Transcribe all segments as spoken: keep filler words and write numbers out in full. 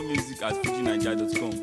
music at fuji naija dot com.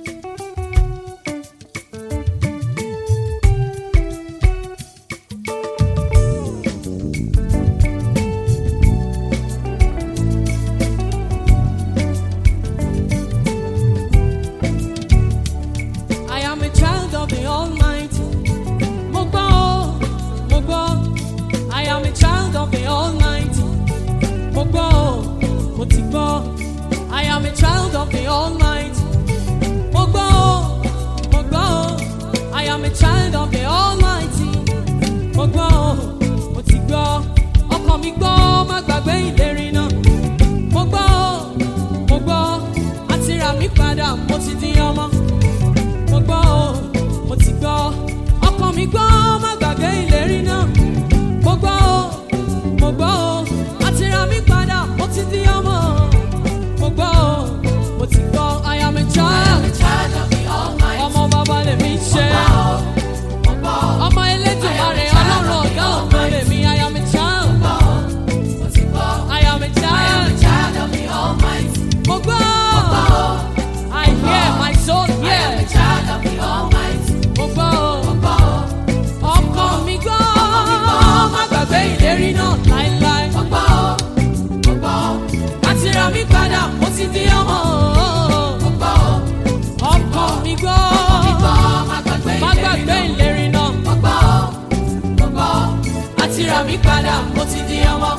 I am a child of the Almighty. Mogbo, Mogbo. I am a child of the Almighty. Mogbo, Motigbo. Ọkàn mi gbọ́, má gbàgbé ìlérí náà. Mogbo, Mogbo. Àti rà mí padà, mo ti di ọmọ. Mogbo, Motigbo. Ọkàn mi gbọ́, má gbàgbé ìlérí náà. Mogbo, Mogbo. Àti rà mí padà, mo ti di ọmọ. I am a child, I am a child of the Almighty. Ọmọ bàbá lè mi ṣe. Ọmọ Elédùmarè Ọlọ́run ọ̀gá ògo lè mi. I am a child. I am a child of the Almighty. Mo gbọ́. I hear my soul hear. I am a child of the Almighty. Mo gbọ́. Ọkọ mi gbọ́. Má gbàgbé ìlérí náà láíláí. Mo gbọ́. Àti rà mí padà, mo ti di ọmọ. Ọkọ mi gbọ́, má gbàgbé ìlérí náà. Àti rà mí padà, mo ti di ọmọ.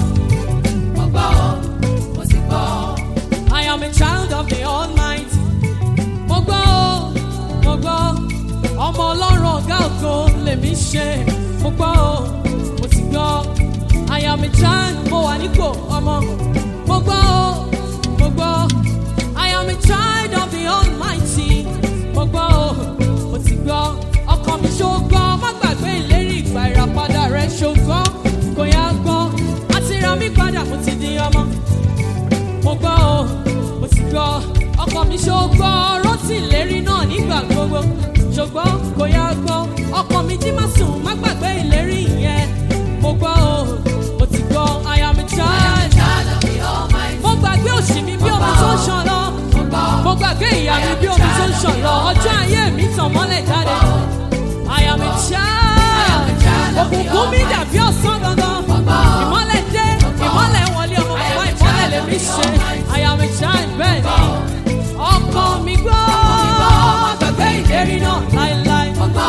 I am a child of the Almighty. Mo gbọ́, mo gbọ́, ọmọ Ọlọ́run ọ̀gá ògo lèmi ṣe. Mo gbọ́, mo ti gbọ́. I am a child, mo wà nípò ọmọ. Mo gbọ́, mo gbọ́. I am a child of the Almighty. Mo gbọ́, mo ti gbọ́. Ọkàn mi ṣògbọ́, má gbàgbé ìlérí ìgbà ìràpadà rẹ̀ ṣògbọ́. Kò yá gbọ́, àti rà mí padà, mo ti di ọmọ. Mo gbọ́, mo ti gbọ́. Ọkàn mi ṣògbọ́, rántí ìlérí náà nígbà gbogbo. Ṣògbọ́, kò yá gbọ́. Ọkàn mi jí má sùn, má gbàgbé ìlérí yẹn. Mo gbọ́, mo ti gbọ́. I am a child. Mo gbàgbé òṣì mi bí omi tó ń ṣàn lọ. Mo gbàgbé ìyà mi bí omi tó ń ṣàn lọ. Ọjọ́ ayé mi tàn mọ́lẹ̀ jáde. I am a child. Òkùnkùn mi dàbí ọ̀sán gangan. Ìmọ́lẹ̀ dé, ìmọ́lẹ̀ wọlé ọmọ bàbá ìmọ́lẹ̀ lèmi ṣe. I am a child bẹ́ẹ̀ ni. Ọkàn mi gbọ́. Gbàgbé ìlérí náà láéláé.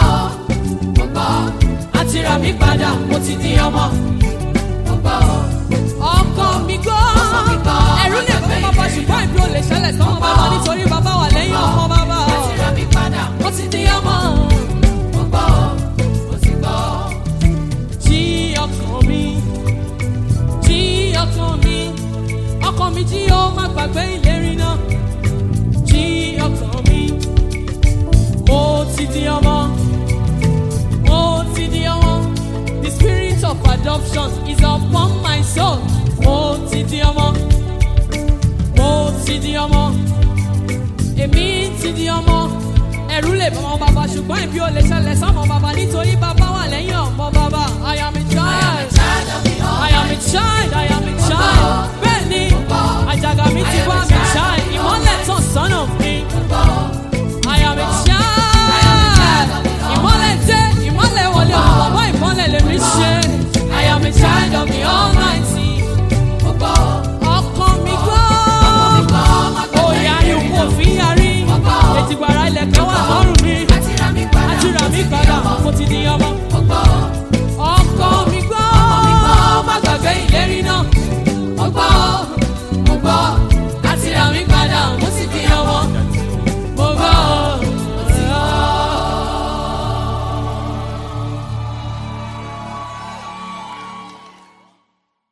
Àti rà mí padà, mo ti di ọmọ. Ọkàn mi gbọ́. Ẹ̀rù lè fún bàbá ṣùgbọ́n ìbí ò lè ṣẹlẹ̀ sọ́mọ bàbá nítorí bàbá wà lẹ́yìn ọmọ bàbá. Àti rà mí padà, mo ti di ọmọ. Mo gbọ́, mo ti gbọ́. Jí ọkàn mi, jí ọkàn mi, ọkàn mi jí ó má gbàgbé ìlérí náà. Jí ọkàn mi, mo ti di ọmọ. Mo ti di ọmọ. The spirit of adoption is upon my soul. Mo ti di ọmọ. Mo ti di ọmọ. Èmi ti di ọmọ. Ẹ̀rù lè bá ọmọ bàbá ṣùgbọ́n ìbí ò lè ṣẹlẹ̀ sọ́mọ bàbá nítorí bàbá wà lẹ́yìn ọmọ bàbá. I am a child. I am a child. I am a child. Bẹ́ẹ̀ni, àjàgà mi ti bá mi child. Ìmọ́lẹ̀ tàn sọ́nà mi. I am a child. Ìmọ́lẹ̀ dé, ìmọ́lẹ̀ wọlé ọmọ bàbá ìmọ́lẹ̀ lèmi ṣe. I am a child of the Almighty. Ọkàn mi gbọ́. Òyà ni mo fi yarí. Ètìgbàrà ilẹ̀ kan wá.